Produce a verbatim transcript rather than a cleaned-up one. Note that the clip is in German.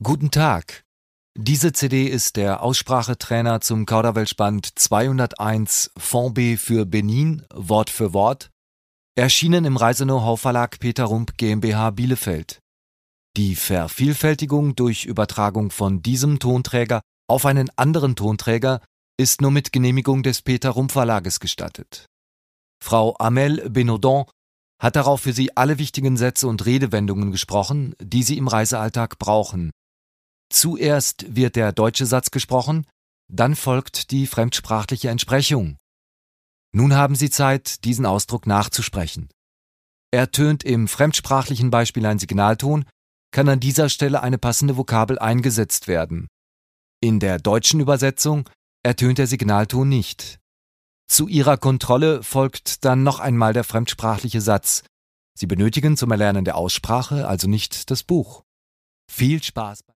Guten Tag. Diese C D ist der Aussprachetrainer zum Kauderwelsch-Band zweihunderteins Fond B für Benin, Wort für Wort, erschienen im Reise-Know-how-Verlag Peter Rump GmbH Bielefeld. Die Vervielfältigung durch Übertragung von diesem Tonträger auf einen anderen Tonträger ist nur mit Genehmigung des Peter Rump Verlages gestattet. Frau Amel Benaudon hat darauf für Sie alle wichtigen Sätze und Redewendungen gesprochen, die Sie im Reisealltag brauchen. Zuerst wird der deutsche Satz gesprochen, dann folgt die fremdsprachliche Entsprechung. Nun haben Sie Zeit, diesen Ausdruck nachzusprechen. Ertönt im fremdsprachlichen Beispiel ein Signalton, kann an dieser Stelle eine passende Vokabel eingesetzt werden. In der deutschen Übersetzung ertönt der Signalton nicht. Zu Ihrer Kontrolle folgt dann noch einmal der fremdsprachliche Satz. Sie benötigen zum Erlernen der Aussprache also nicht das Buch. Viel Spaß!